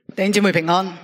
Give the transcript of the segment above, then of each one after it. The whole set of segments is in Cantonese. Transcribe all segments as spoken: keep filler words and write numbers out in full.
弟兄姊妹平安。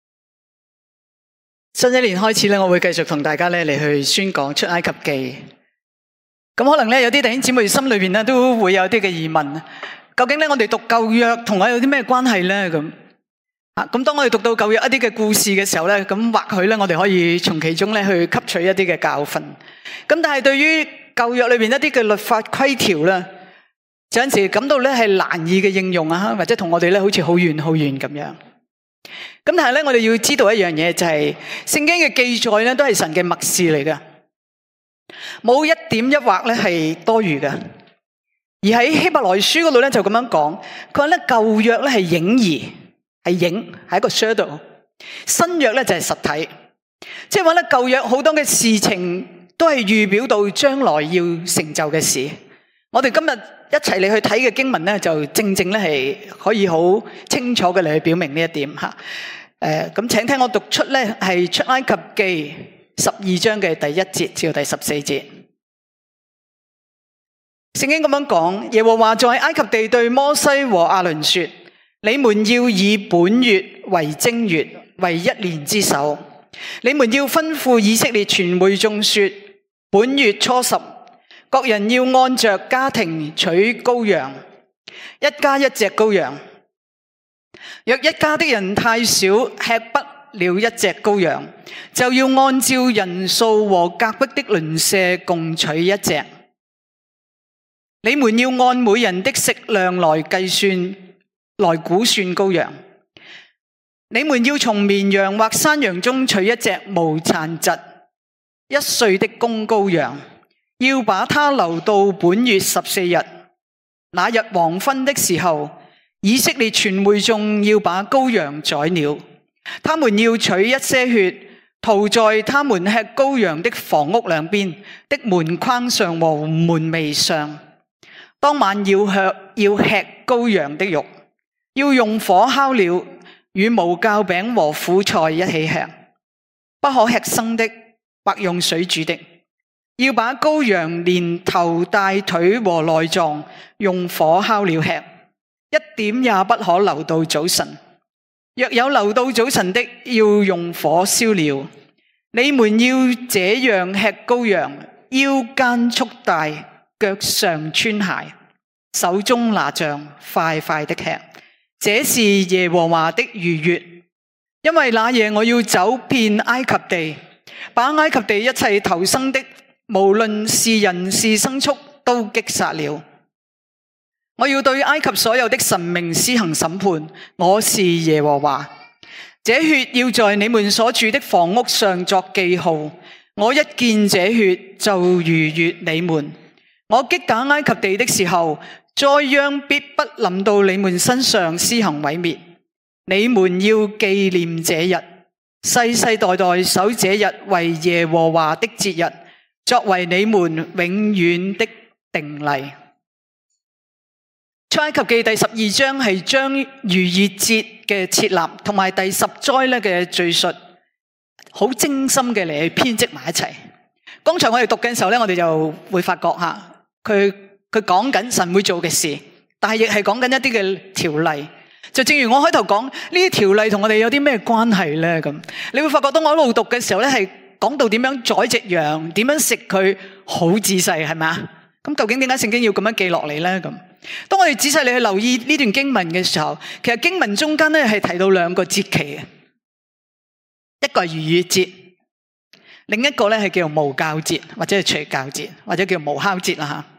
新一年開始咧，我會繼續同大家咧嚟去宣講出埃及記。咁可能咧有啲弟兄姊妹心裏邊咧都會有啲嘅疑問，究竟咧我哋讀舊約同我有啲咩關係咧？咁啊，咁當我哋讀到舊約一啲嘅故事嘅時候咧，咁或許咧我哋可以從其中咧去吸取一啲嘅教訓。咁但係對於舊約裏邊一啲嘅律法規條咧，有陣時感到咧係難以嘅應用啊，或者同我哋咧好似好遠好遠咁樣。咁但係咧，我哋要知道一樣嘢，就係聖經嘅記載咧，都係神嘅默示嚟嘅，冇一點一畫咧係多餘嘅。而喺希伯來書嗰度咧就咁樣講，佢話咧舊約咧係影兒，係影，係一個 shadow；新約咧就係實體，即係話咧舊約好多嘅事情都係預表到將來要成就嘅事。我哋今日一齊嚟去睇嘅經文咧，就正正咧係可以好清楚嘅嚟去表明呢一點吓。誒，咁請聽我讀出咧係出埃及記十二章嘅第一節至到第十四節。聖經咁樣講，耶和華在埃及地對摩西和亞倫說：你們要以本月為正月，為一年之首。你們要吩咐以色列全會眾說：本月初十，各人要按着家庭取羔羊，一家一隻羔羊。若一家的人太少，吃不了一隻羔羊，就要按照人數和隔壁的鄰舍共取一隻。你們要按每人的食量來計算，來估算羔羊。你們要從綿羊或山羊中取一隻無殘疾、一歲的公羔羊，要把它留到本月十四日。那日黃昏的時候，以色列全會眾要把羔羊宰了，他們要取一些血，塗在他們吃羔羊的房屋兩邊的門框上和門楣上。當晚要吃要吃羔羊的肉，要用火烤了，與無酵餅和苦菜一起吃，不可吃生的，或用水煮的。要把羔羊連頭帶腿和內臟用火烤了吃，一點也不可留到早晨。若有留到早晨的，要用火燒了。你們要這樣吃羔羊，腰間束帶，腳上穿鞋，手中拿杖，快快的吃。這是耶和華的逾越。因為那夜我要走遍埃及地，把埃及地一切頭生的，無論是人是牲畜，都擊殺了。我要對埃及所有的神明施行審判，我是耶和華。這血要在你們所住的房屋上作記號，我一見這血就逾越你們。我擊打埃及地的時候，災殃必不臨到你們身上施行毀滅。你們要紀念這日，世世代代守這日為耶和華的節日，作為你們永遠的定例。出埃及記第十二章係將逾越節嘅設立同埋第十災咧嘅敘述，好精心嘅嚟編織埋一齊。剛才我哋讀嘅時候咧，我哋就會發覺吓，佢佢講緊神會做嘅事，但係亦係講緊一啲嘅條例。就正如我開頭講，呢啲條例同我哋有啲咩關係咧？咁你會發覺當我一路讀嘅時候咧，係講到點樣宰隻羊，點樣食佢，好仔細，係咪啊？咁究竟點解聖經要咁樣記落嚟咧？咁當我哋仔細你去留意呢段經文嘅時候，其實經文中間咧係提到兩個節期嘅，一個係逾越節，另一個咧係叫做無酵節或者係除酵節或者叫無酵節啦吓。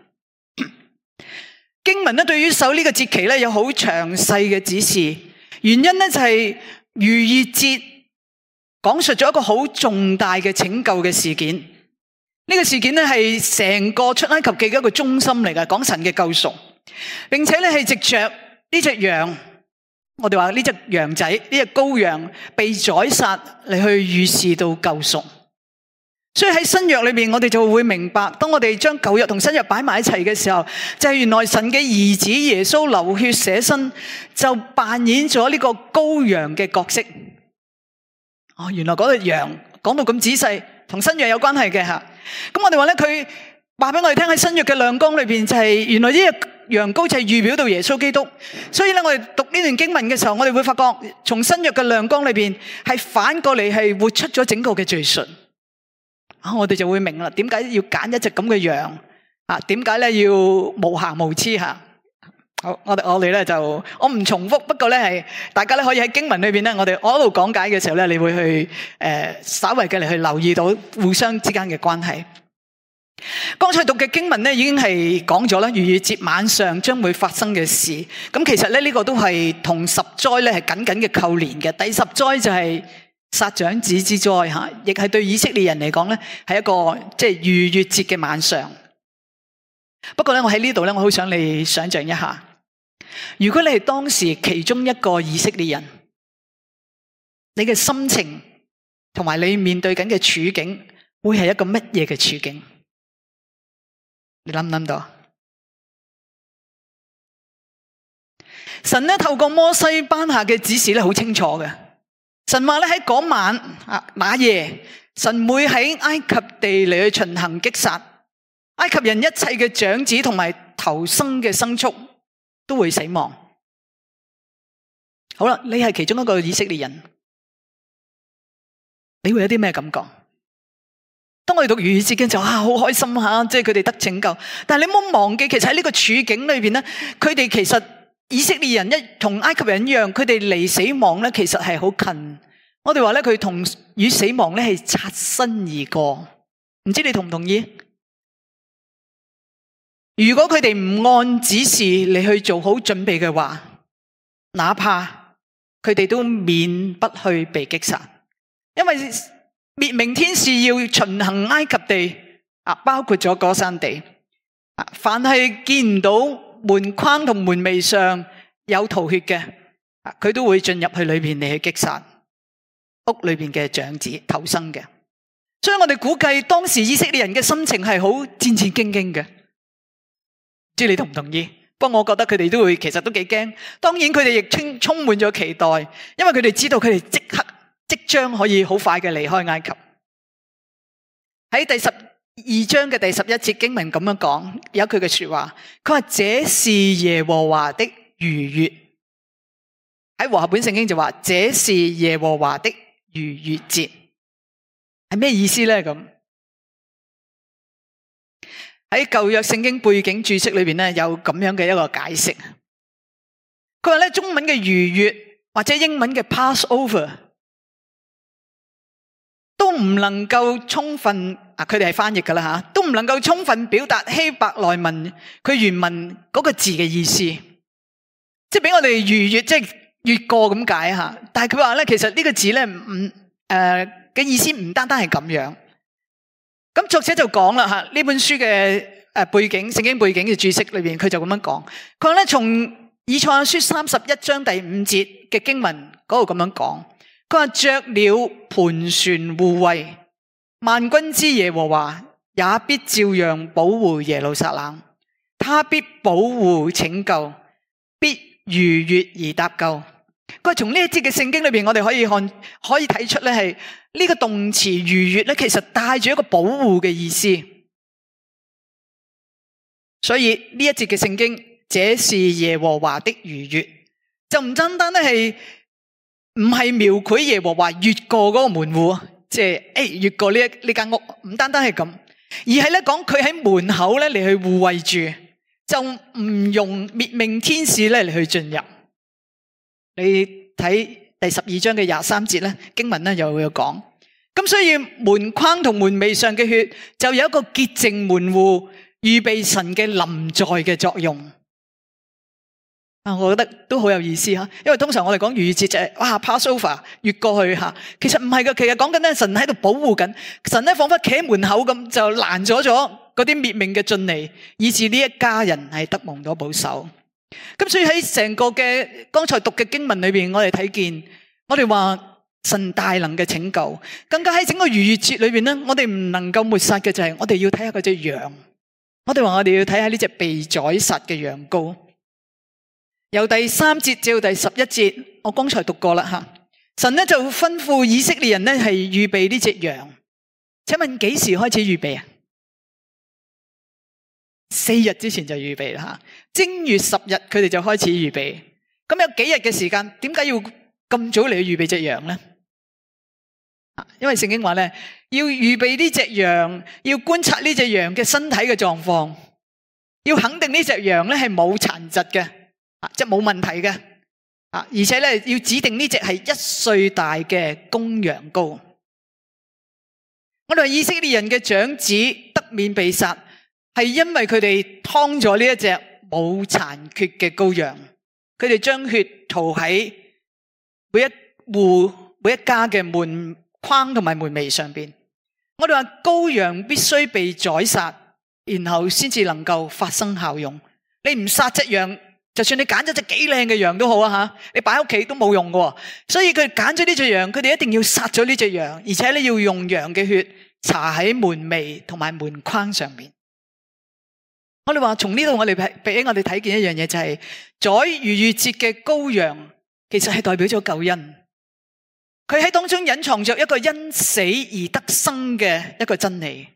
經文咧對於守呢個節期咧有好詳細嘅指示，原因咧就係逾越節講述咗一個好重大嘅拯救嘅事件。呢個事件咧係成個出埃及記嘅一個中心嚟嘅，講神嘅救贖，並且咧係藉着呢隻羊，我哋話呢隻羊仔，呢隻羔羊被宰殺嚟去預示到救贖。所以喺新約裏面，我哋就會明白，當我哋將舊約同新約擺埋一齊嘅時候，就係原來神嘅兒子耶穌流血捨身，就扮演咗呢個羔羊嘅角色。哦，原來嗰隻羊講到咁仔細，同新約有關係嘅吓。咁我哋話咧，佢話俾我哋聽喺新約嘅亮光裏邊，就係原來呢隻羊羔就係預表到耶穌基督。所以咧，我哋讀呢段經文嘅時候，我哋會發覺從新約嘅亮光裏邊係反過嚟係活出咗整個嘅敘述。啊，我哋就會明啦，點解要揀一隻咁嘅羊啊？點解咧要無瑕無疵吓？好，我哋我哋咧就我唔重複，不過咧係大家咧可以喺經文裏邊咧，我哋我一路講解嘅時候咧，你會去誒、呃、稍微嘅嚟去留意到互相之間嘅關係。剛才讀嘅經文咧已經係講咗啦，逾越節晚上將會發生嘅事。咁其實咧呢、這個都係同十災咧係緊緊嘅扣連嘅。第十災就係殺長子之災吓，亦係對以色列人嚟講咧係一個即係逾越節嘅晚上。不過咧，我喺呢度咧，我好想你想象一下。如果你係當時其中一個以色列人，你嘅心情同埋你面對緊嘅處境，會係一個乜嘢嘅處境？你諗唔諗到？神咧透過摩西頒下嘅指示咧，好清楚嘅。神話咧喺嗰晚啊那夜，神會喺埃及地嚟去巡行擊殺埃及人一切嘅長子同埋頭生嘅牲畜。都會死亡。好啦，你係其中一個以色列人，你會有啲咩感覺？當我哋讀逾越節嘅時候，啊，好開心吓，即係佢哋得拯救。但係你唔好忘記，其實喺呢個處境裏邊咧，佢哋其實以色列人一同埃及人一樣，佢哋離死亡咧，其實係好近。我哋話咧，佢同與死亡咧係擦身而過。唔知你同唔同意？如果佢哋唔按指示你去做好準備嘅話，哪怕佢哋都免不去被擊殺，因為滅命天使要巡行埃及地啊，包括咗歌珊地啊，凡係見唔到門框同門楣上有塗血嘅啊，佢都會進入去裏邊嚟去擊殺屋裏邊嘅長子頭生嘅。所以我哋估計當時以色列人嘅心情係好戰戰兢兢嘅。唔知你同唔同意？不過我覺得佢哋都會，其實都幾驚。當然佢哋亦充充滿咗期待，因為佢哋知道佢哋即刻即將可以好快嘅離開埃及。喺第十二章嘅第十一節經文咁樣講，有佢嘅說話，佢話這是耶和華的逾越。喺和合本聖經就話這是耶和華的逾越節，係咩意思咧？咁？喺舊約聖經背景注釋裏邊咧，有咁樣嘅一個解釋。佢話咧，中文嘅逾越或者英文嘅 Passover 都唔能夠充分啊，佢哋係翻譯噶啦吓，都唔能夠充分表達希伯來文佢原文嗰個字嘅意思，即係俾我哋逾越，即係越過咁解吓。但係佢話咧，其實呢個字咧唔誒嘅意思唔單單係咁樣。咁作者就講啦吓，呢本書嘅誒背景，聖經背景嘅注釋裏邊，佢就咁樣講。佢話咧，從以賽亞書三十一章第五節嘅經文嗰度咁樣講，佢話雀鳥盤旋護衛，萬軍之耶和華也必照樣保護耶路撒冷，他必保護拯救，必逾越而搭救。佢從呢一節嘅聖經裏邊，我哋可以看可以睇出咧，係呢個動詞逾越咧，其實帶住一個保護嘅意思。所以呢一節嘅聖經，這是耶和華的逾越，就唔單單咧係唔係描繪耶和華越過嗰個門戶，即係誒越過呢一呢間屋，唔單單係咁，而係咧講佢喺門口咧嚟去護衛住，就唔用滅命天使咧嚟去進入。你睇第十二章嘅廿三節咧，經文咧又會有講，咁所以門框同門楣上嘅血就有一個潔淨門戶，預備神嘅臨在嘅作用。啊，我覺得都好有意思吓，因為通常我哋講逾越節就係哇 Passover 越過去吓，其實唔係噶，其實講緊咧神喺度保護緊，神咧仿佛企喺門口咁就攔咗咗嗰啲滅命嘅進嚟，以致呢一家人係得蒙咗保守。咁所以喺成個嘅剛才讀嘅經文裏邊，我哋睇見，我哋話神大能嘅拯救，更加喺整個逾越節裏邊咧，我哋唔能夠抹殺嘅就係我哋要睇下嗰隻羊，我哋話我哋要睇下呢隻被宰殺嘅羊羔。由第三節至到第十一節，我剛才讀過啦吓，神咧就吩咐以色列人咧係預備呢隻羊。請問幾時開始預備啊？ 四日之前就預備啦。正月十日佢哋就開始預備。咁有幾日嘅時間，點解要咁早嚟去預備隻羊呢？因為聖經話咧，要預備呢隻羊，要觀察呢隻羊嘅身體嘅狀況，要肯定呢隻羊咧係冇殘疾嘅，啊，即係冇問題嘅，啊，而且咧要指定呢隻係一歲大嘅公羊羔。我哋話以色列人嘅長子得免被殺，係因為佢哋劏咗呢一隻冇殘缺嘅羔羊，佢哋將血塗喺每一戶每一家嘅門框同埋門楣上邊。我哋話羔羊必須被宰殺，然後先至能夠發生效用。你唔殺隻羊，就算你揀咗隻幾靚嘅羊都好啊吓，你擺喺屋企都冇用嘅。所以佢揀咗呢隻羊，佢哋一定要殺咗呢隻羊，而且咧要用羊嘅血搽喺門楣同埋門框上面。我哋話從呢度我哋俾我哋睇見一樣嘢，就係宰逾越節嘅羔羊，其實係代表咗救恩。佢喺當中隱藏着一個因死而得生嘅一個真理。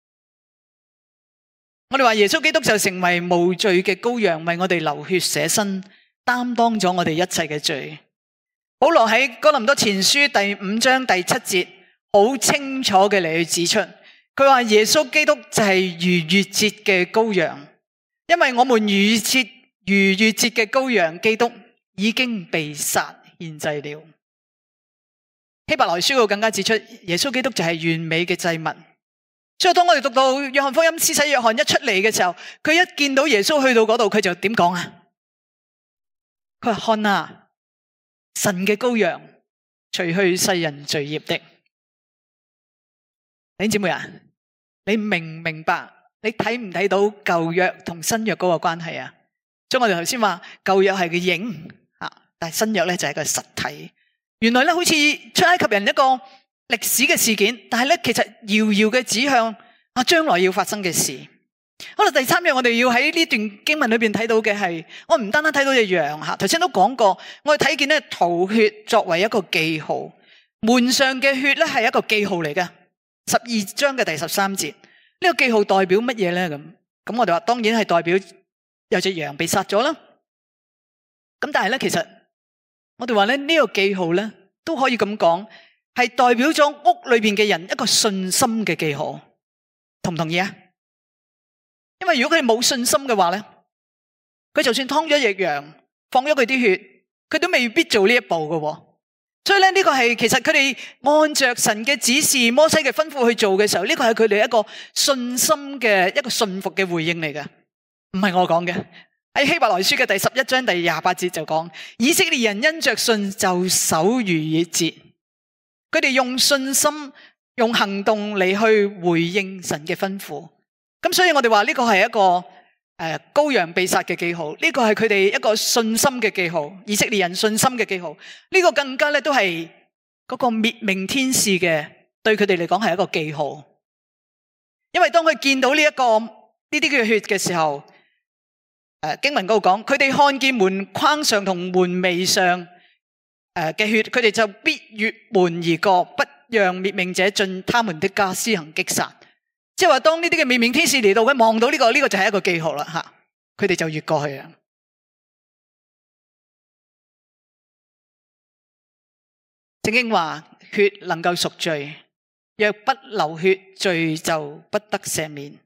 我哋話耶穌基督就成為無罪嘅羔羊，為我哋流血捨身，擔當咗我哋一切嘅罪。保羅喺哥林多前書第五章第七節好清楚嘅嚟去指出，佢話耶穌基督就係逾越節嘅羔羊，因為我們逾越節逾越節嘅羔羊基督已經被殺獻祭了。希伯來書更加指出，耶穌基督就係完美嘅祭物。所以當我哋讀到約翰福音，施洗約翰一出嚟嘅時候，佢一見到耶穌去到嗰度，佢就點講啊？佢話看啊，神嘅羔羊，除去世人罪孽的。弟兄姊妹啊，你明唔明白？你睇唔睇到舊約同新約嗰個關係啊？所以我哋頭先話舊約係個影啊，但係新約咧就係個實體。原來咧好似出埃及人一個歷史嘅事件，但係咧其實遙遙嘅指向啊將來要發生嘅事。好啦，第三樣我哋要喺呢段經文裏邊睇到嘅係，我唔單單睇到隻羊吓，頭先都講過，我哋睇見咧塗血作為一個記號，門上嘅血咧係一個記號嚟嘅。十二章嘅第十三節，呢個記號代表乜嘢咧？咁咁我哋話當然係代表有隻羊被殺咗啦。咁但係咧其實我哋話咧呢個記號咧都可以咁講，係代表咗屋裏邊嘅人一個信心嘅記號，同唔同意啊？因為如果佢哋冇信心嘅話咧，佢就算劏咗隻羊，放咗佢啲血，佢都未必做呢一步嘅。所以咧呢個係其實佢哋按着神嘅指示、摩西嘅吩咐去做嘅時候，呢個係佢哋一個信心嘅一個信服嘅回應嚟嘅，唔係我講嘅。喺希伯來書嘅第十一章第廿八節就講，以色列人因着信就守逾越節，佢哋用信心、用行動嚟去回應神嘅吩咐。咁所以我哋話呢個係一個誒羔羊被殺嘅記號，呢個係佢哋一個信心嘅記號，以色列人信心嘅記號。呢個更加咧都係嗰個滅命天使嘅，對佢哋嚟講係一個記號。因為當佢見到呢一個呢啲嘅血嘅時候，誒經文嗰度講，佢哋看見門框上同門楣上誒嘅血，佢哋就必越門而過，不讓滅命者進他們的家施行擊殺。即係話，當呢啲嘅滅命天使嚟到，佢望到呢個，呢個就係一個記號啦吓，佢哋就越過去啊。聖經話血能夠贖罪，若不流血，罪就不得赦免。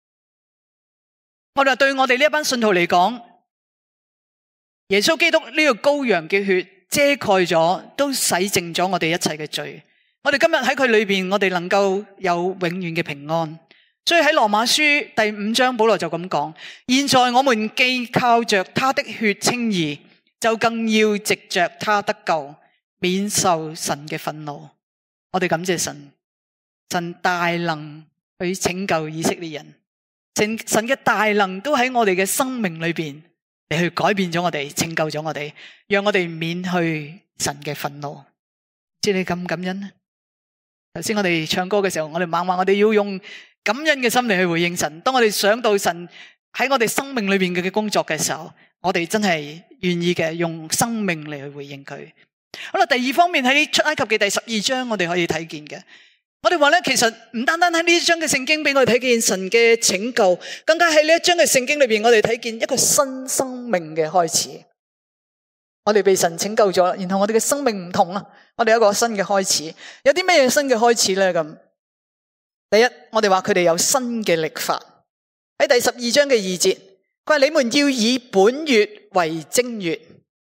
我哋話對我哋呢一班信徒嚟講，耶穌基督呢個羔羊嘅血遮蓋咗，都洗淨咗我哋一切嘅罪。我哋今日喺佢裏邊，我哋能夠有永遠嘅平安。所以喺羅馬書第五章，保羅就咁講：現在我們既靠着他的血稱義，就更要藉着他得救，免受神嘅憤怒。我哋感謝神，神大能去拯救以色列人，神神嘅大能都喺我哋嘅生命裏邊嚟去改變咗我哋，拯救咗我哋，讓我哋免去神嘅憤怒。知你感唔感恩呢？頭先我哋唱歌嘅時候，我哋猛話我哋要用感恩嘅心嚟去回應神。當我哋想到神喺我哋生命裏邊嘅工作嘅時候，我哋真係願意嘅用生命嚟去回應佢。好啦，第二方面喺出埃及記第十二章，我哋可以睇見嘅我哋話咧，其實唔單單喺呢一章嘅聖經俾我哋睇見神嘅拯救，更加喺呢一章嘅聖經裏邊，我哋睇見一個新生命嘅開始。我哋被神拯救咗，然後我哋嘅生命唔同啦，我哋有一個新嘅開始。有啲咩新嘅開始咧？咁第一，我哋話佢哋有新嘅曆法。喺第十二章嘅二節，佢話你們要以本月為正月。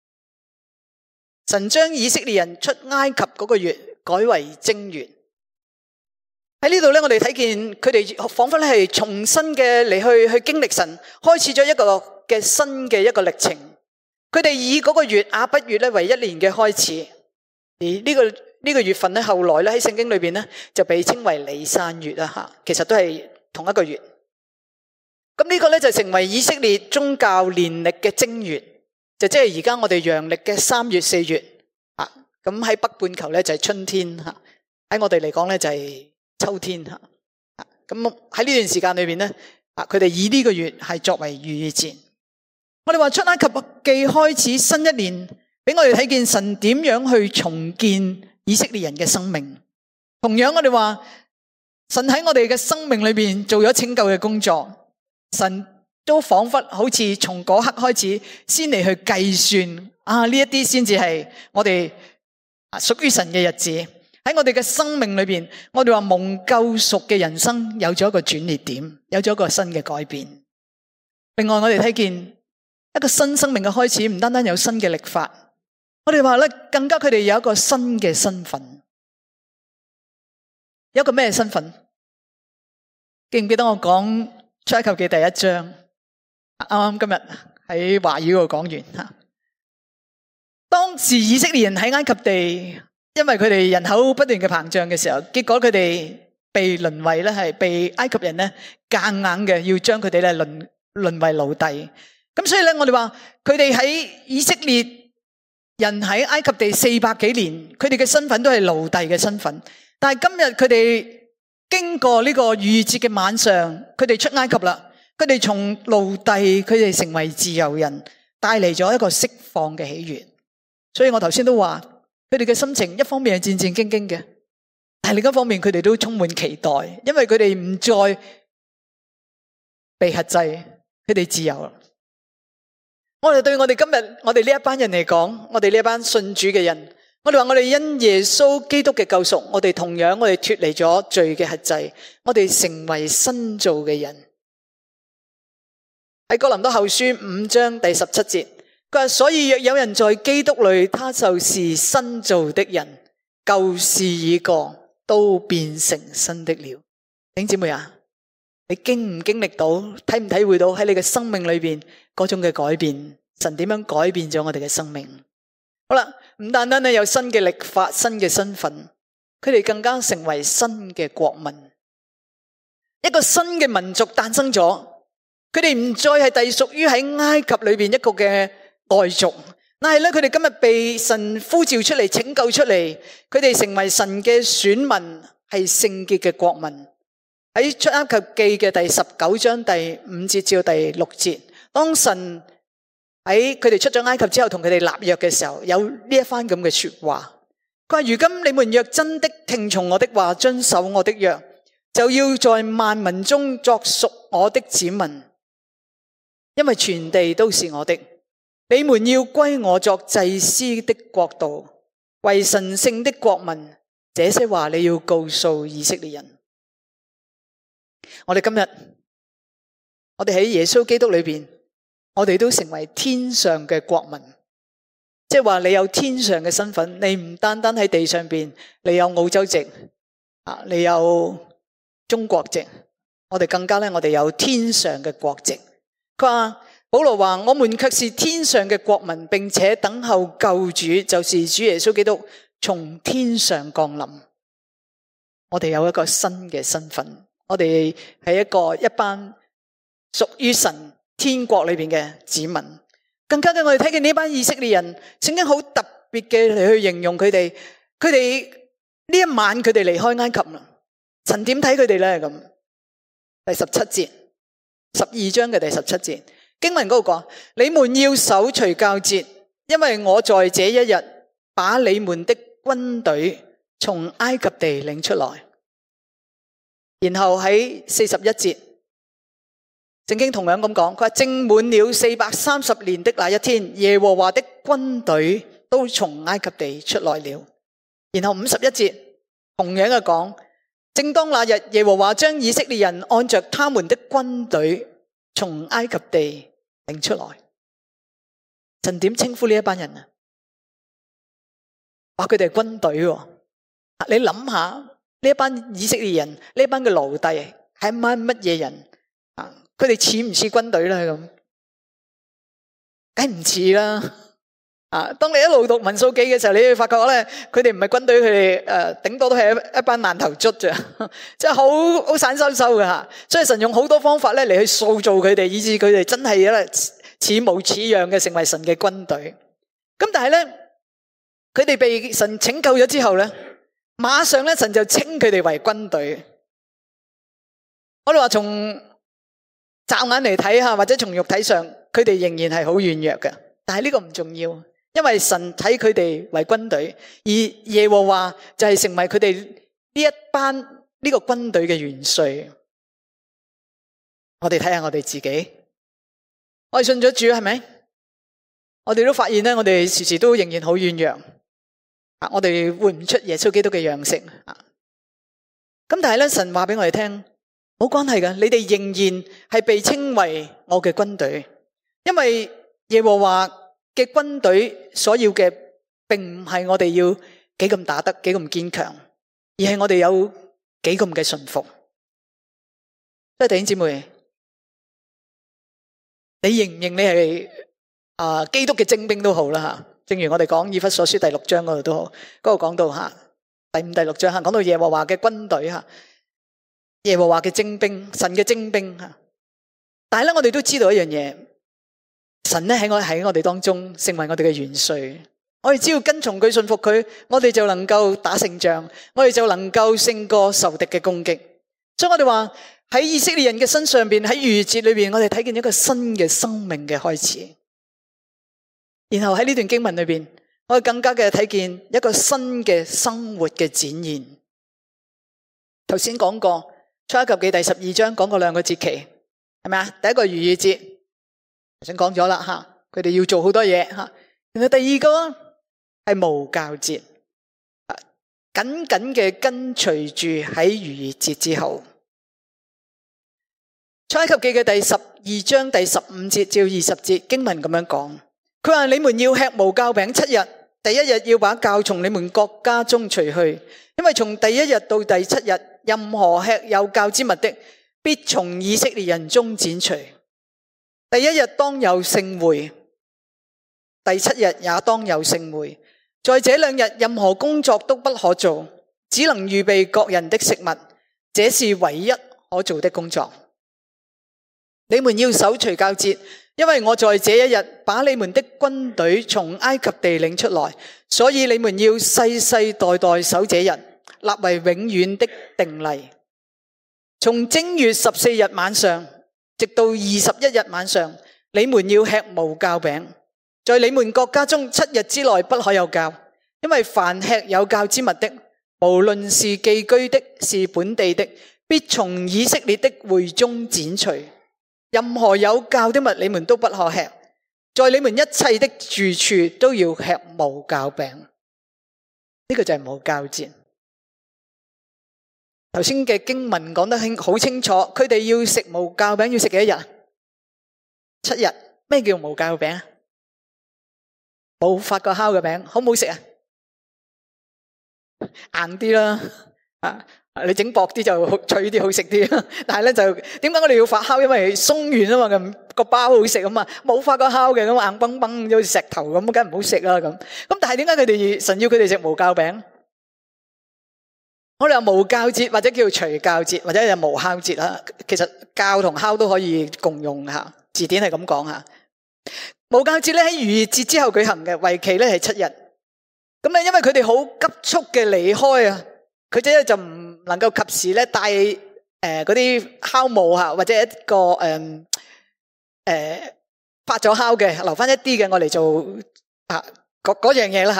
神將以色列人出埃及嗰個月改為正月。喺呢度咧，我哋睇見佢哋仿佛咧係重新嘅嚟去去經歷神，開始咗一個嘅新嘅一個歷程。佢哋以嗰個月亞筆月咧為一年嘅開始，而呢個呢個月份咧後來咧喺聖經裏邊咧就被稱為尼散月啦吓，其實都係同一個月。咁呢個咧就成為以色列宗教年曆嘅正月，就即係而家我哋陽曆嘅三月四月啊。咁喺北半球咧就係春天吓，喺我哋嚟講咧就係秋天吓。咁喺呢段時間裏邊咧啊，佢哋以呢個月係作為逾越節。我哋話出埃及記開始新一年，俾我哋睇見神點樣去重建以色列人嘅生命。同樣我哋話神喺我哋嘅生命裏邊做咗拯救嘅工作，神都仿佛好似從嗰刻開始先嚟去計算啊，呢一啲先至係我哋屬於神嘅日子。喺我哋嘅生命裏邊，我哋話蒙救贖嘅人生有咗一個轉捩點，有咗一個新嘅改變。另外我哋睇見一個新生命嘅開始，唔單單有新嘅曆法，我哋話咧，更加佢哋有一個新嘅身份。有一個咩身份？記唔記得我講出埃及記第一章？啱啱今日喺華語嗰度講完吓。當時以色列人喺埃及地，因為佢哋人口不斷嘅膨脹嘅時候，結果佢哋被淪為咧係被埃及人咧硬硬嘅要將佢哋咧淪淪為奴隸。咁所以咧，我哋話佢哋喺以色列人喺埃及地四百幾年，佢哋嘅身份都係奴隸嘅身份。但係今日佢哋經過呢個逾越節嘅晚上，佢哋出埃及啦，佢哋從奴隸，佢哋成為自由人，帶嚟咗一個釋放嘅喜悅。所以我頭先都話，佢哋嘅心情一方面係戰戰兢兢嘅，但係另一方面佢哋都充滿期待，因為佢哋唔再被轄制，佢哋自由啦。我哋對我哋今日我哋呢一班人嚟講，我哋呢一班信主嘅人，我哋話我哋因耶穌基督嘅救贖，我哋同樣我哋脫離咗罪嘅轄制，我哋成為新造嘅人。喺哥林多後書五章第十七節，佢話所以若有人在基督裏，他就是新造的人，舊事已過，都變成新的了。弟兄姊妹啊，你經唔經歷到，體唔體會到喺你嘅生命裏邊嗰種嘅改變？神點樣改變咗我哋嘅生命？好啦，唔單單有新嘅曆法、新嘅身份，佢哋更加成為新嘅國民，一個新嘅民族誕生咗。佢哋唔再係隸屬於喺埃及裏邊一個嘅外族，但係咧佢哋今日被神呼召出嚟，拯救出嚟，佢哋成為神嘅選民，係聖潔嘅國民。喺出埃及記嘅第十九章第五節至到第六節，當神喺佢哋出咗埃及之後同佢哋立約嘅時候，有呢一番咁嘅說話。佢話：如今你們若真的聽從我的話，遵守我的約，就要在萬民中作屬我的子民，因為全地都是我的。你們要歸我作祭司的國度，為神聖的國民。這些話你要告訴以色列人。我哋今日，我哋喺耶穌基督裏邊，我哋都成為天上嘅國民。即係話你有天上嘅身份，你唔單單喺地上邊，你有澳洲籍啊，你有中國籍，我哋更加咧，我哋有天上嘅國籍。佢話保羅話：我們卻是天上嘅國民，並且等候救主，就是主耶穌基督從天上降臨。我哋有一個新嘅身份，我哋係一個一班屬於神天國裏邊嘅子民。更加嘅，我哋睇見呢班以色列人，聖經好特別嘅嚟去形容佢哋。佢哋呢一晚佢哋離開埃及啦。神點睇佢哋咧？咁第十七節，十二章嘅第十七節經文嗰度講：你們要守除酵節，因為我在這一日把你們的軍隊從埃及地領出來。 然後喺四十一節，聖經同樣咁講，佢話正滿了四百三十年的那一天，耶和華的軍隊都從埃及地出來了。然後五十一節同樣嘅講，正當那日，耶和華將以色列人按着他們的軍隊從埃及地領出來。神點稱呼呢一班人啊？話佢哋係軍隊喎。你諗下呢一班以色列人，呢一班嘅奴隸係一班乜嘢人啊？佢哋似唔似軍隊咧？咁梗唔似啦。啊，當你一路讀民數記嘅時候，你會發覺咧，佢哋唔係軍隊，佢哋誒頂多都係一一班爛頭卒啫，即係好好散收收嘅吓。所以神用好多方法咧嚟去塑造佢哋，以致佢哋真係咧似模似樣嘅成為神嘅軍隊。咁但係咧，佢哋被神拯救咗之後咧，馬上咧神就稱佢哋為軍隊。我哋話從驟眼嚟睇下，或者從肉體上，佢哋仍然係好軟弱嘅。但係呢個唔重要。因為神睇佢哋為軍隊，而耶和華就係成為佢哋呢一班呢個軍隊嘅元帥。我哋睇下我哋自己，我哋信咗主係咪？我哋都發現咧，我哋時時都仍然好軟弱，我哋活唔出耶穌基督嘅樣式。咁但係咧，神話俾我哋聽，冇關係㗎，你哋仍然係被稱為我嘅軍隊，因為耶和華嘅軍隊所要嘅，並唔係我哋要幾咁打得幾咁堅強，而係我哋有幾咁嘅順服。所以弟兄姊妹，你認唔認你係啊基督嘅精兵都好啦吓。正如我哋講以弗所書第六章嗰度都好，嗰度講到吓第五、第六章吓，講到耶和華嘅軍隊吓，耶和華嘅精兵，神嘅精兵吓。但係咧，我哋都知道一樣嘢。神咧喺我喺我哋當中成為我哋嘅元帥，我哋只要跟從佢、信服佢，我哋就能夠打勝仗，我哋就能夠勝過仇敵嘅攻擊。所以我哋話喺以色列人嘅身上邊，喺逾越節裏邊，我哋睇見一個新嘅生命嘅開始。然後喺呢段經文裏邊，我哋更加嘅睇見一個新嘅生活嘅展現。頭先講過出埃及記第十二章講過兩個節期，係咪啊？第一個逾越節。頭先講咗啦吓，佢哋要做好多嘢吓。然後第二個係無酵節，緊緊嘅跟隨住喺逾越節之後。出埃及記嘅第十二章第十五節至二十節經文咁樣講，佢話你們要吃無酵餅七日，第一日要把酵從你們各家中除去，因為從第一日到第七日，任何吃有酵之物的，必從以色列人中剪除。第一日當有聖會，第七日也當有聖會。在這兩日，任何工作都不可做，只能預備各人的食物，這是唯一可做的工作。你們要守除酵節，因為我在這一日把你們的軍隊從埃及地領出來，所以你們要世世代代守這日，立為永遠的定例。從正月十四日晚上直到二十一日晚上，你們要吃無酵餅，在你們國家中七日之內不可有酵，因為凡吃有酵之物的，無論是寄居的，是本地的，必從以色列的會中剪除。任何有酵的物，你們都不可吃，在你們一切的住處都要吃無酵餅。呢、這個就係無酵節。頭先嘅經文講得好清楚，佢哋要食無酵餅，要食幾多日？七日。咩叫無酵餅啊？冇發過酵嘅餅，好唔好食啊？硬啲啦，啊，你整薄啲就脆啲，好食啲。但係咧就點解我哋要發酵？因為鬆軟啊嘛，咁個包好食啊嘛。冇發過酵嘅咁硬崩崩，好似石頭咁，梗係唔好食啦咁。咁但係點解佢哋神要佢哋食無酵餅？我哋話無酵節或者叫除酵節或者係無酵節啦，其實酵同酵都可以共用吓，字典係咁講吓。無酵節咧喺逾越節之後舉行嘅，為期咧係七日。咁咧因為佢哋好急速嘅離開啊，佢哋咧就唔能夠及時咧帶誒嗰啲酵母吓，或者一個誒誒發咗酵嘅，留翻一啲嘅我嚟做啊嗰嗰樣嘢啦吓。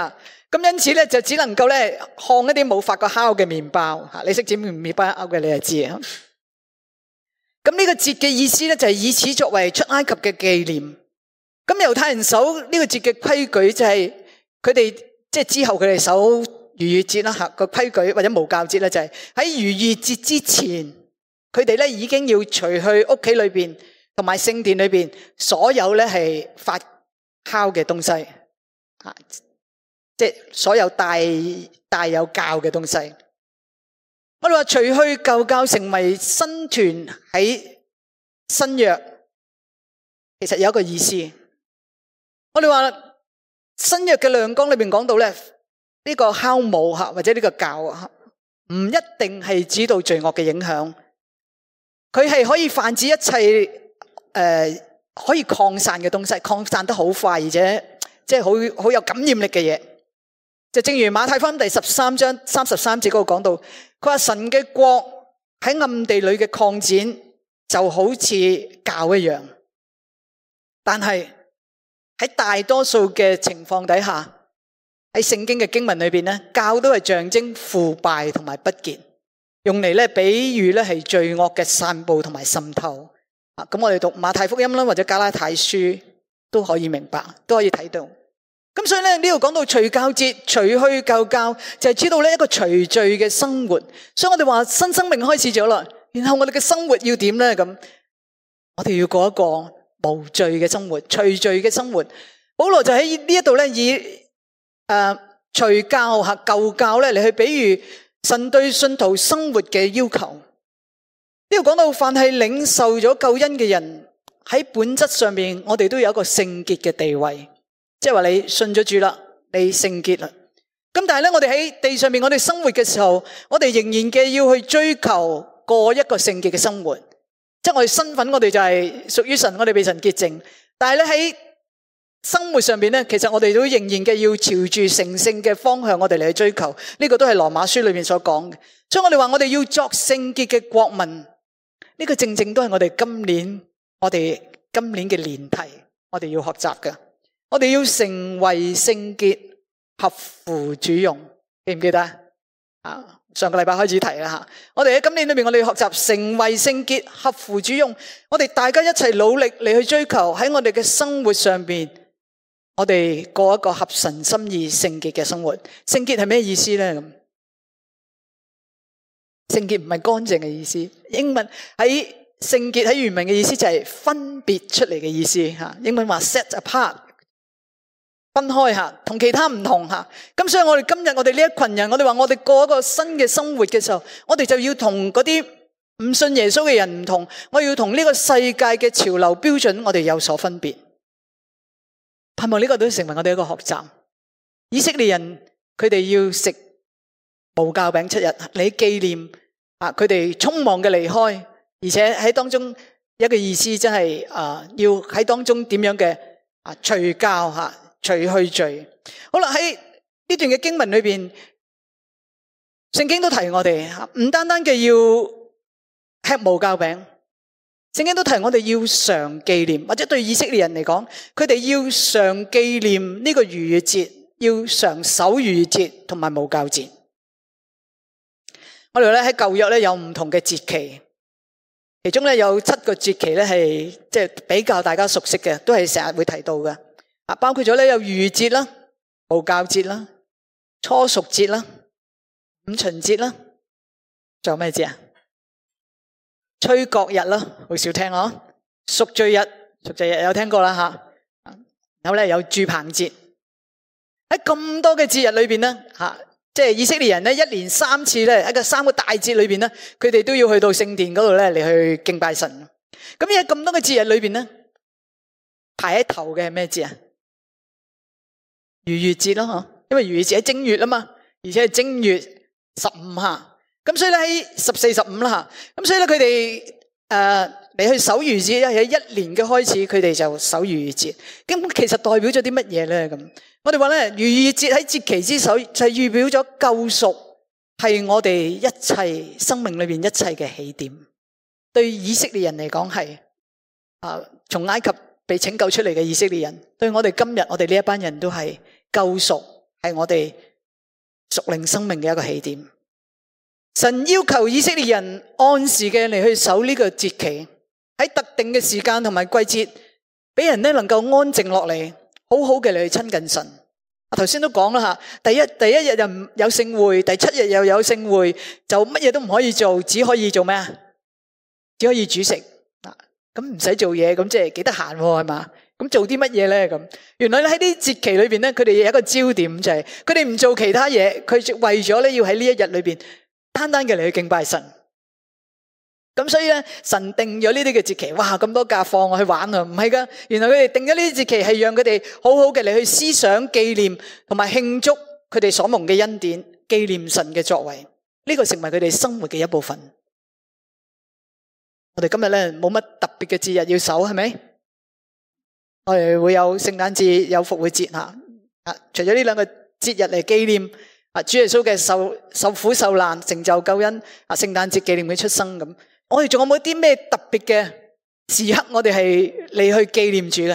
咁因此咧就只能夠咧烘一啲冇發過酵嘅麵包吓，你識整麵包勾嘅你就知啊。咁呢個節嘅意思咧就係以此作為出埃及嘅紀念。咁猶太人守呢個節嘅規矩就係佢哋即係之後佢哋守逾越節啦吓，個規矩或者無酵節咧就係喺逾越節之前，佢哋咧已經要除去屋企裏邊同埋聖殿裏邊所有咧係發酵嘅東西啊，即係所有帶帶有酵嘅東西。我哋話除去舊酵成為新團喺新約，其實有一個意思。我哋話新約嘅亮光裏邊講到咧，呢個酵母吓或者呢個酵啊，唔一定係指到罪惡嘅影響，佢係可以泛指一切誒、呃、可以擴散嘅東西，擴散得好快，而且即係好好有感染力嘅嘢。就正如馬太福音第十三章三十三節嗰度講到，佢話神嘅國喺暗地裏嘅擴展就好似酵一樣，但係喺大多數嘅情況底下，喺聖經嘅經文裏邊咧，酵都係象徵腐敗同埋不潔，用嚟咧比喻咧係罪惡嘅散布同埋滲透。啊，咁我哋讀馬太福音啦，或者加拉太書都可以明白，都可以睇到。咁所以咧呢度講到除酵節，除去舊酵，就係知道呢一個除罪嘅生活。所以我哋話新生命開始咗啦，然後我哋嘅生活要點咧？咁我哋要過一個無罪嘅生活，除罪嘅生活。保羅就喺呢一度咧以誒除酵吓舊酵咧嚟去比喻神對信徒生活嘅要求。呢度講到凡係領受咗救恩嘅人，喺本質上面我哋都有一個聖潔嘅地位。即係話你信咗主啦，你聖潔啦。咁但係咧，我哋喺地上面，我哋生活嘅時候，我哋仍然嘅要去追求過一個聖潔嘅生活。即係我哋身份，我哋就係屬於神，我哋被神潔淨。但係咧喺生活上面咧，其實我哋都仍然嘅要朝住成聖嘅方向，我哋嚟去追求。呢個都係羅馬書裏面所講嘅。所以我哋話我哋要作聖潔嘅國民。呢個正正都係我哋今年我哋今年嘅年題，我哋要學習嘅。我哋要成為聖潔，合乎主用，記唔記得啊？上個禮拜開始提啦吓。我哋喺今年裏面，我哋要學習成為聖潔，合乎主用。我哋大家一齊努力嚟去追求喺我哋嘅生活上邊，我哋過一個合神心意聖潔嘅生活。聖潔係咩意思咧？咁聖潔唔係乾淨嘅意思。英文喺聖潔喺原文嘅意思就係分別出嚟嘅意思吓。英文話 set apart。分開下，同其他唔同下。咁所以我哋今日我哋呢一群人，我哋話我哋過一個新嘅生活嘅時候，我哋就要同嗰啲唔信耶穌嘅人唔同，我要同呢個世界嘅潮流標準，我哋有所分別。盼望呢個都成為我哋一個學習。以色列人佢哋要食無酵餅七日，嚟紀念啊佢哋匆忙嘅離開，而且喺當中一個意思真係啊，要喺當中點樣嘅啊除酵吓。除去罪。好啦，喺呢段嘅經文裏邊，聖經都提我哋唔單單嘅要吃無酵餅，聖經都提我哋要常紀念，或者對以色列人嚟講，佢哋要常紀念呢個逾越節，要常守逾越節同埋無酵節。我哋咧喺舊約咧有唔同嘅節期，其中咧有七個節期咧係即係比較大家熟悉嘅，都係成日會提到嘅。包括咗咧有逾越節啦、無酵節啦、初熟節啦、五旬節啦，仲有咩節啊？吹角日啦，好少聽哦。贖罪日，贖罪日有聽過啦吓。然後咧有住棚節。喺咁多嘅節日裏邊咧，吓即係以色列人咧一年三次咧喺個三個大節裏邊咧，佢哋都要去到聖殿嗰度咧嚟去敬拜神。咁喺咁多嘅節日裏邊咧，排喺頭嘅係咩節啊？逾越節咯，嗬，因為逾越節喺正月啊嘛，而且係正月十五吓，咁所以咧喺十四、十五啦吓，咁所以咧佢哋誒嚟去守逾越節，喺一年嘅開始，佢哋就守逾越節。咁其實代表咗啲乜嘢咧？咁我哋話咧，逾越節喺節期之首，就係預表咗救贖，係我哋一切生命裏邊一切嘅起點。對以色列人嚟講係啊，從埃及被拯救出嚟嘅以色列人，對我哋今日我哋呢一班人都係救贖， 係我哋屬靈生命嘅一個起點。神要求以色列人按時嘅嚟去守呢個節期，喺特定嘅時間同埋季節，俾人咧能夠安靜落嚟，好好嘅嚟去親近神。啊，頭先都講啦吓，第一第一日就唔有聖會，第七日又有聖會，就乜嘢都唔可以做，只可以做咩啊？只可以煮食。嗱，咁唔使做嘢，咁即係幾得閒係嘛？咁做啲乜嘢咧？咁原來咧喺啲節期裏邊咧，佢哋有一個焦點就係，佢哋唔做其他嘢，佢為咗咧要喺呢一日裏邊單單嘅嚟去敬拜神。咁所以咧，神定咗呢啲嘅節期，哇，咁多假放我去玩啊！唔係噶，原來佢哋定咗呢啲節期係讓佢哋好好嘅嚟去思想、紀念同埋慶祝佢哋所蒙嘅恩典，紀念神嘅作為。呢個成為佢哋生活嘅一部分。我哋今日咧冇乜特別嘅節日要守，係咪？我哋會有聖誕節、有復活節吓。啊，除咗呢兩個節日嚟紀念啊主耶穌嘅受受苦受難、成就救恩啊，聖誕節紀念佢出生咁。我哋仲有冇啲咩特別嘅時刻，我哋係嚟去紀念主嘅？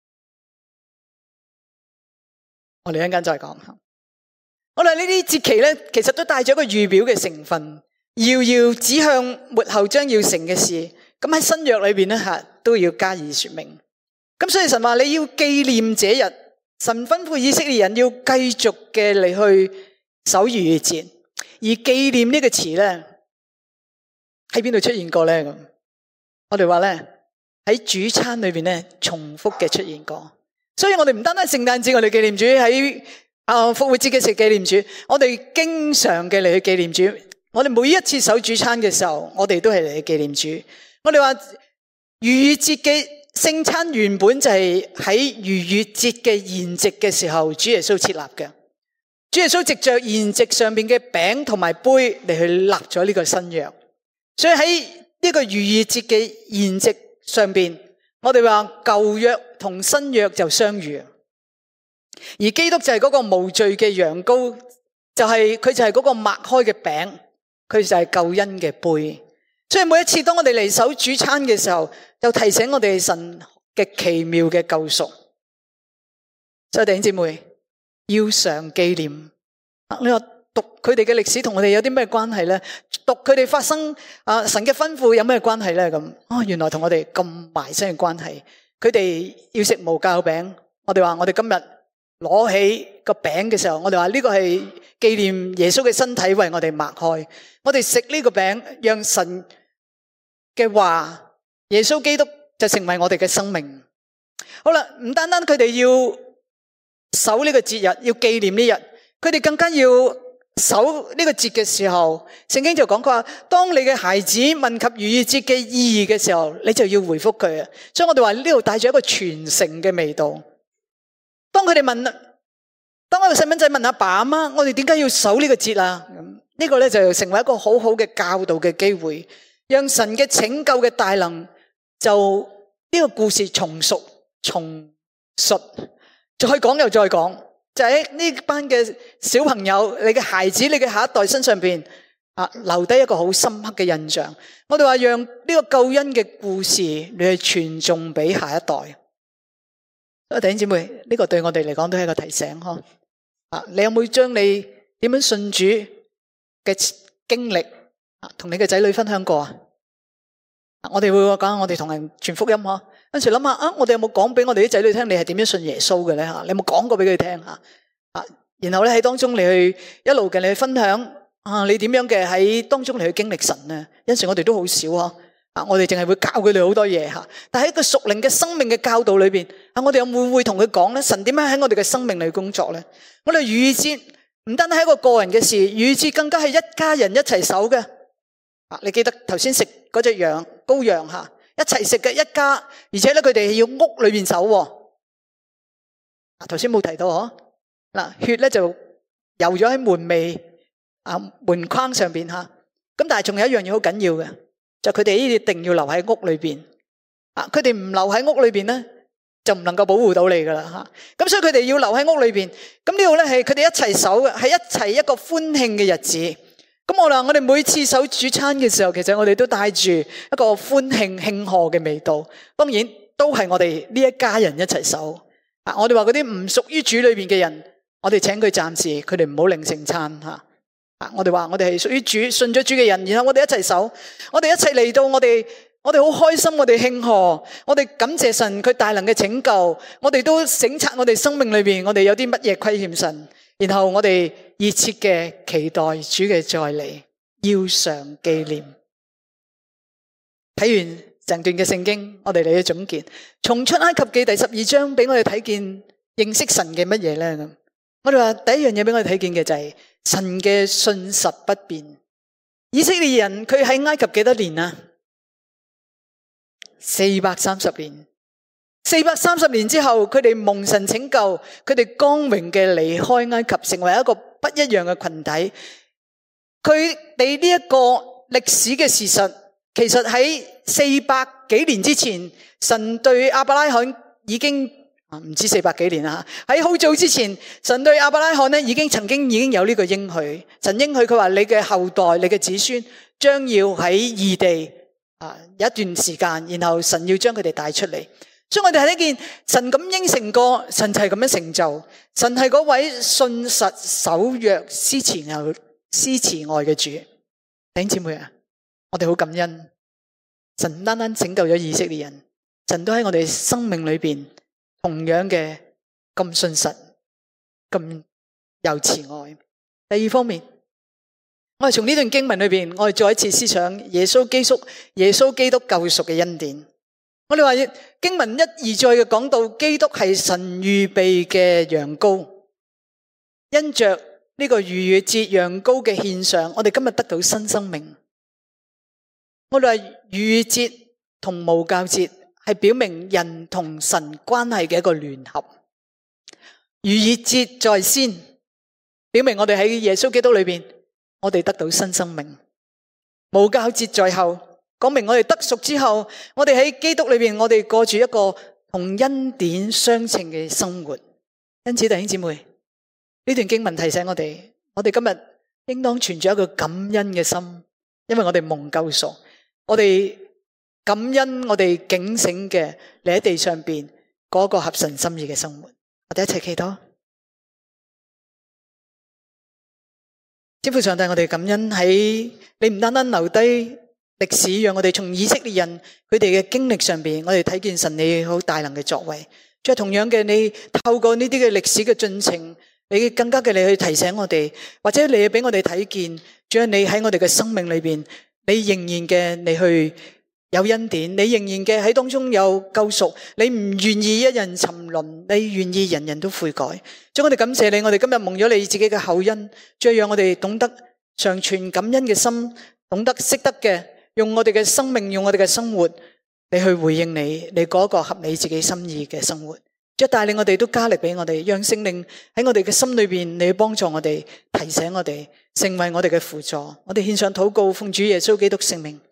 我哋一陣間再講。我哋呢啲節期咧，其實都帶咗一個預表嘅成分，遙遙指向末後將要成嘅事。咁喺新約裏邊咧吓，都要加以說明。咁所以神話你要紀念這日，神吩咐以色列人要繼續嘅嚟去守逾越節，而紀念呢個詞咧喺邊度出現過咧？咁我哋話咧喺主餐裏邊咧重複嘅出現過。所以我哋唔單單聖誕節我哋紀念主，喺啊復活節嘅時候紀念主，我哋經常嘅嚟去紀念主。我哋每一次守主餐嘅時候，我哋都係嚟去紀念主。我哋話逾越節嘅聖餐原本就係喺逾越節嘅筵席嘅時候，主耶穌設立嘅。主耶穌藉着筵席上面嘅餅同埋杯嚟去立咗呢個新約。所以喺呢個逾越節嘅筵席上邊，我哋話舊約同新約就相遇，而基督就係嗰個無罪嘅羊羔，就係佢就係嗰個擘開嘅餅，佢就係救恩嘅杯。所以每一次當我哋嚟守主餐嘅時候，就提醒我哋神嘅奇妙嘅救贖。所以弟兄姊妹要常紀念。你話讀佢哋嘅歷史同我哋有啲咩關係咧？讀佢哋發生啊神嘅吩咐有咩關係咧？咁啊，原來同我哋咁埋身嘅關係。佢哋要食無酵餅，我哋話我哋今日攞起個餅嘅時候，我哋話呢個係紀念耶穌嘅身體為我哋擘開。我哋食呢個餅，讓神嘅話，耶穌基督就成為我哋嘅生命。好啦，唔單單佢哋要守呢個節日，要紀念呢日，佢哋更加要守呢個節嘅時候，聖經就講過話，當你嘅孩子問及逾越節嘅意義嘅時候，你就要回復佢啊。所以我哋話呢度帶住一個傳承嘅味道。當佢哋問，當我哋細蚊仔問阿爸阿媽，我哋點解要守呢個節啊？咁呢個咧就成為一個好好嘅教導嘅機會，讓神嘅拯救嘅大能就呢個故事重述、重述，再講又再講。就喺呢班嘅小朋友，你嘅孩子，你嘅下一代身上邊啊，留低一個好深刻嘅印象。我哋話讓呢個救恩嘅故事，你去傳頌俾下一代。所以弟兄姊妹，呢個對我哋嚟講都係一個提醒嗬。啊，你有冇將你點樣信主嘅經歷啊，同你嘅仔女分享過啊？我哋會講，我哋同人傳福音嗬。跟住諗下啊，我哋有冇講俾我哋啲仔女聽，你係點樣信耶穌嘅咧？吓，你有冇講過俾佢聽吓？啊，然後咧喺當中你去一路嘅你去分享啊，你點樣嘅喺當中你去經歷神咧？有時我哋都好少嗬。啊，我哋淨係會教佢哋好多嘢吓。但係喺個屬靈嘅生命嘅教導裏邊，啊，我哋有冇會同佢講咧？神點樣喺我哋嘅生命裏工作咧？我哋逾越節唔單單係一個個人嘅事，逾越節更加係一家人一齊守嘅。啊，你記得頭先食嗰隻羊羔羊吓？一齊食嘅一家，而且咧佢哋要屋裏邊守。啊，頭先冇提到嗬，嗱，血咧就游咗喺門楣啊門框上邊吓。咁但係仲有一樣嘢好緊要嘅，就佢哋一定要留喺屋裏邊。啊，佢哋唔留喺屋裏邊咧，就唔能夠保護到你噶啦吓。咁所以佢哋要留喺屋裏邊。咁呢度咧係佢哋一齊守嘅，係一齊一個歡慶嘅日子。咁我話我哋每次守主餐嘅時候，其實我哋都帶住一個歡慶慶賀嘅味道。當然都係我哋呢一家人一齊守。啊，我哋話嗰啲唔屬於主裏邊嘅人， 我哋請佢暫時，佢哋唔好領聖餐吓。啊，我哋話我哋係屬於主、信咗主嘅人，然後我哋一齊守，我哋一齊嚟到，我哋我哋好開心，我哋慶賀，我哋感謝神佢大能嘅拯救，我哋都省察我哋生命裏邊，我哋有啲乜嘢虧欠神，然後我哋熱切嘅期待主嘅再嚟，要常紀念。睇完成段嘅聖經，我哋嚟去總結，從出埃及記第十二章俾我哋睇見認識神嘅乜嘢呢？我哋話第一樣嘢俾我哋睇見嘅就係神嘅信實不變。以色列人佢喺埃及幾多年啊？四百三十年。四百三十年之後，佢哋蒙神拯救，佢哋光榮嘅離開埃及，成為一個不一樣嘅群體。佢哋呢一個歷史嘅事實，其實喺四百幾年之前，神對亞伯拉罕已經唔知四百幾年啦。喺好早之前，神對亞伯拉罕呢已經曾經已經有呢個應許。神應許佢話：你嘅後代、你嘅子孫將要喺異地啊有一段時間，然後神要將佢哋帶出嚟。所以我哋睇見神咁應承過，神就係咁樣成就。神係嗰位信實守約、施慈愛、施慈愛嘅主。弟兄姊妹啊，我哋好感恩。神唔單單拯救咗以色列人，神都喺我哋生命裏邊同樣嘅咁信實、咁有慈愛。第二方面，我哋從呢段經文裏邊，我哋再一次思想耶穌基督、耶穌基督救贖嘅恩典。我哋話經文一而再嘅講到，基督係神預備嘅羊羔，因着呢個逾越節羊羔嘅獻上，我哋今日得到新生命。我哋話逾越節同無酵節係表明人同神關係嘅一個聯合。逾越節在先，表明我哋喺耶穌基督裏邊，我哋得到新生命。無酵節在後，講明我哋得贖之後，我哋喺基督裏邊，我哋過住一個同恩典相稱嘅生活。因此弟兄姊妹，呢段經文提醒我哋，我哋今日應當存住一個感恩嘅心，因為我哋蒙救贖。我哋感恩，我哋警醒嘅嚟喺地上邊嗰個合神心意嘅生活。我哋一齊祈禱。天父上帝，我哋感恩喺你唔單單留低歷史，讓我哋從以色列人佢哋嘅經歷上邊，我哋睇見神你好大能嘅作為。再同樣嘅，你透過呢啲嘅歷史嘅進程，你更加嘅你去提醒我哋，或者你俾我哋睇見，主啊，你喺我哋嘅生命裏邊。你仍然嘅，你去有恩典，你仍然嘅喺當中有救贖，你唔願意一人沉淪，你願意人人都悔改。所以我哋感謝你，我哋今日蒙咗你自己嘅厚恩，再讓我哋懂得常存感恩嘅心，懂得識得嘅用我哋嘅生命，用我哋嘅生活，你去回應你，你嗰個合你自己心意嘅生活。再帶領我哋都加力俾我哋，讓聖靈喺我哋嘅心裏邊，你去幫助我哋，提醒我哋，成為我哋嘅輔助。我哋獻上禱告，奉主耶穌基督聖名。